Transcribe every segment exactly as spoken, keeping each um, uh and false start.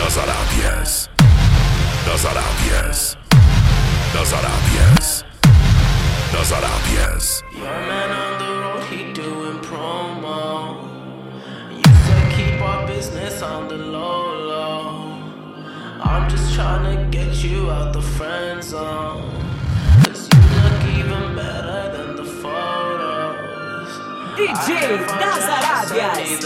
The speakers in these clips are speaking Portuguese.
Das Arábias. Das Arábias. Das Arábias. Das Arábias. Your man on the road, he doing promo. You said keep our business on the low, low. I'm just trying to get you out the friend zone. Cause you look even better than the photos. D J Das Arábias.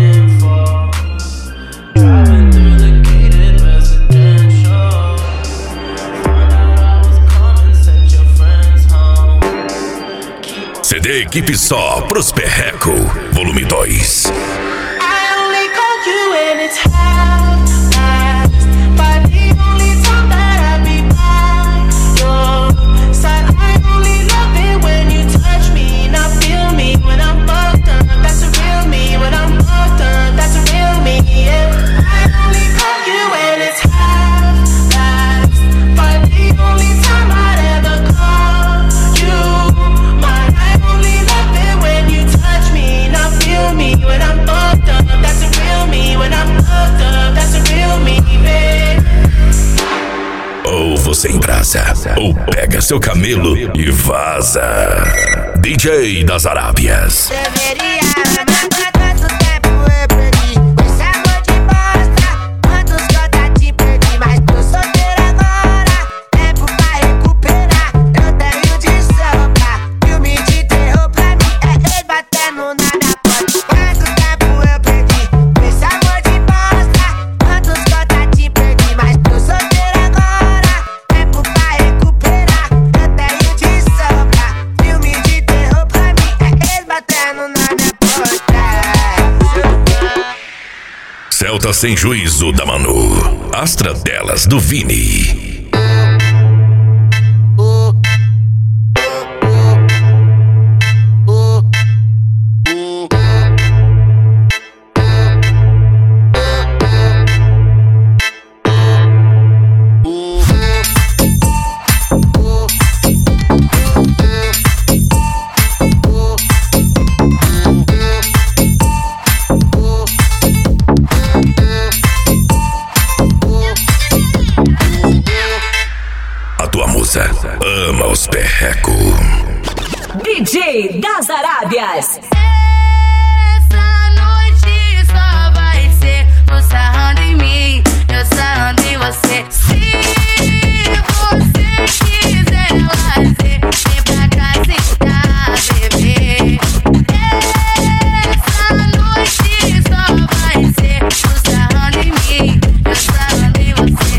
Driving through the gated residential. Found out I was coming, sent your friends home. C D Equipe Só pros Perreco, volume dois. I only call you when it's half-past, but the only time that I be by your side. I only love it when you touch me, not feel me when I'm fucked up. That's a real me when I'm fucked up. That's a real me, yeah. I only call you when it's half-past, but the only time I'd ever call you mine. I only love it when you touch me, not feel me when I'm fucked up. That's a real me when I'm fucked up. That's a real me, babe. Ou você embrasa, ou pega seu camelo e vaza. D J Das Arábias. Deveria amar quanto tempo eu perdi com esse amor de bosta. Quantos gotas te perdi, mas tô solteiro agora. Tempo pra recuperar, eu tenho de sobra. Filme de terror pra mim é ele batendo na minha porta. Quanto tempo eu perdi com esse amor de bosta. Quantos gotas te perdi, mas tô solteiro agora. Tempo pra recuperar, eu tenho de sobra. Filme de terror pra mim é ele batendo na minha porta. Celta Sem Juízo da Manu. Astra Delas do Vini. A tua musa ama os perreco. D J Das Arábias. Essa noite só vai ser você sarrando em mim, eu sarrando em você. Se você quiser lazer, vem pra casa e bebê. Essa noite só vai ser você sarrando em mim, eu sarrando em você.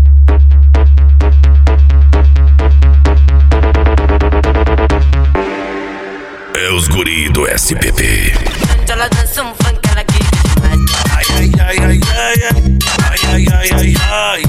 É os guri do S P P. Ela dança um funk, ela quis demais. Ai, ai, ai, ai, ai, ai, ai, ai, ai, ai.